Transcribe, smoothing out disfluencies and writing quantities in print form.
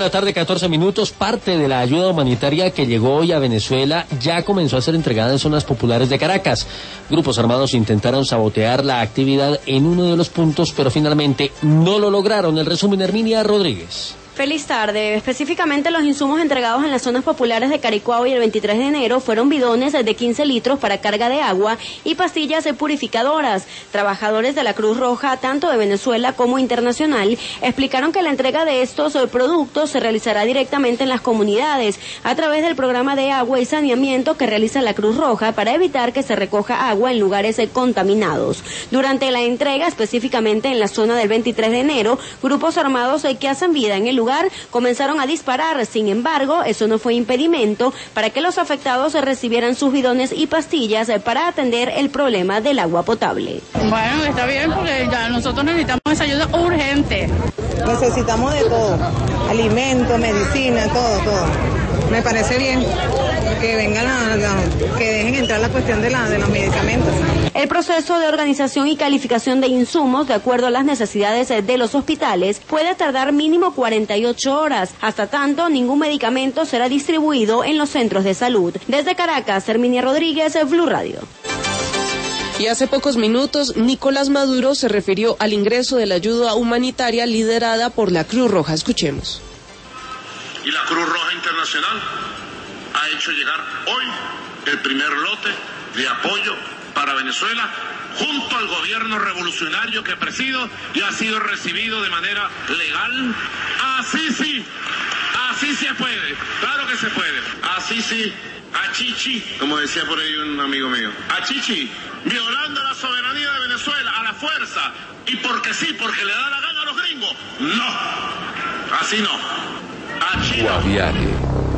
La tarde, 14 minutos. Parte de la ayuda humanitaria que llegó hoy a Venezuela ya comenzó a ser entregada en zonas populares de Caracas. Grupos armados intentaron sabotear la actividad en uno de los puntos, pero finalmente no lo lograron. El resumen, Herminia Rodríguez. Feliz tarde. Específicamente, los insumos entregados en las zonas populares de Caricuao y el 23 de enero fueron bidones de 15 litros para carga de agua y pastillas purificadoras. Trabajadores de la Cruz Roja, tanto de Venezuela como internacional, explicaron que la entrega de estos productos se realizará directamente en las comunidades a través del programa de agua y saneamiento que realiza la Cruz Roja para evitar que se recoja agua en lugares contaminados. Durante la entrega, específicamente en la zona del 23 de enero, grupos armados que hacen vida en el lugar comenzaron a disparar. Sin embargo, eso no fue impedimento para que los afectados recibieran sus bidones y pastillas para atender el problema del agua potable. Bueno, está bien porque ya nosotros necesitamos esa ayuda urgente. Necesitamos de todo, alimento, medicina, todo. Me parece bien que vengan que dejen entrar la cuestión de los medicamentos. El proceso de organización y calificación de insumos, de acuerdo a las necesidades de los hospitales, puede tardar mínimo 48 horas. Hasta tanto, ningún medicamento será distribuido en los centros de salud. Desde Caracas, Herminia Rodríguez, Blue Radio. Y hace pocos minutos, Nicolás Maduro se refirió al ingreso de la ayuda humanitaria liderada por la Cruz Roja. Escuchemos. Y la Cruz Roja Internacional ha hecho llegar hoy el primer lote de apoyo para Venezuela junto al gobierno revolucionario que presido y ha sido recibido de manera legal. Así sí se puede, claro que se puede. Así sí, a Chichi, como decía por ahí un amigo mío, a Chichi, violando la soberanía de Venezuela a la fuerza y porque sí, porque le da la gana a los gringos. No, así no. A China.